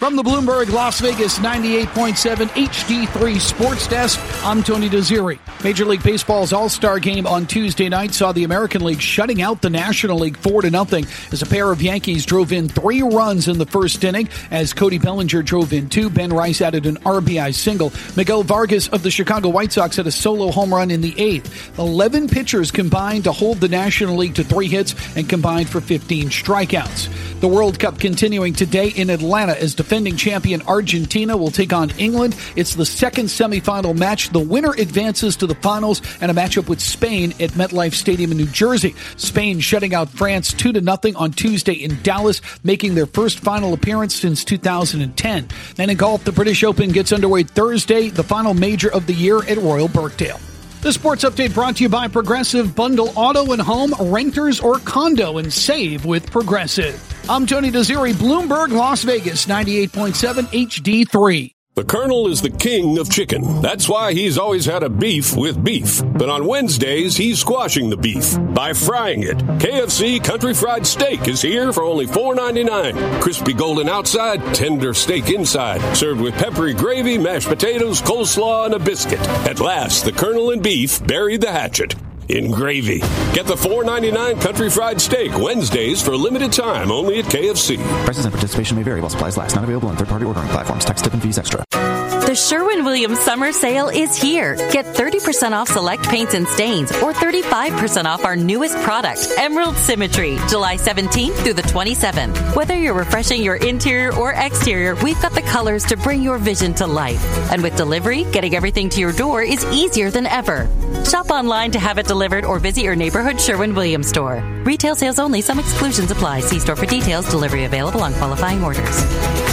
From the Bloomberg Las Vegas 98.7 HD3 Sports Desk, I'm Tony Desiri. Major League Baseball's All-Star Game on Tuesday night saw the American League shutting out the National League 4-0 as a pair of Yankees drove in 3 runs in the first inning as Cody Bellinger drove in 2. Ben Rice added an RBI single. Miguel Vargas of the Chicago White Sox had a solo home run in the 8th. 11 pitchers combined to hold the National League to 3 hits and combined for 15 strikeouts. The World Cup continuing today in Atlanta as defending champion Argentina will take on England. It's the second semifinal match. The winner advances to the finals and a matchup with Spain at MetLife Stadium in New Jersey. Spain shutting out France 2-0 on Tuesday in Dallas, making their first final appearance since 2010. And in golf, the British Open gets underway Thursday, the final major of the year at Royal Birkdale. The Sports Update brought to you by Progressive. Bundle auto and home, renters, or condo and save with Progressive. I'm Tony Desiri, Bloomberg, Las Vegas, 98.7 HD3. The Colonel is the king of chicken. That's why he's always had a beef with beef. But on Wednesdays, he's squashing the beef by frying it. KFC Country Fried Steak is here for only $4.99. Crispy golden outside, tender steak inside. Served with peppery gravy, mashed potatoes, coleslaw, and a biscuit. At last, the Colonel and beef buried the hatchet in gravy. Get the $4.99 Country Fried Steak Wednesdays for a limited time only at KFC. Prices and participation may vary while supplies last. Not available on third-party ordering platforms. Tax, tip, and fees extra. The Sherwin-Williams Summer Sale is here. Get 30% off select paints and stains or 35% off our newest product, Emerald Symmetry, July 17th through the 27th. Whether you're refreshing your interior or exterior, we've got the colors to bring your vision to life. And with delivery, getting everything to your door is easier than ever. Shop online to have it delivered or visit your neighborhood Sherwin-Williams store. Retail sales only. Some exclusions apply. See store for details. Delivery available on qualifying orders.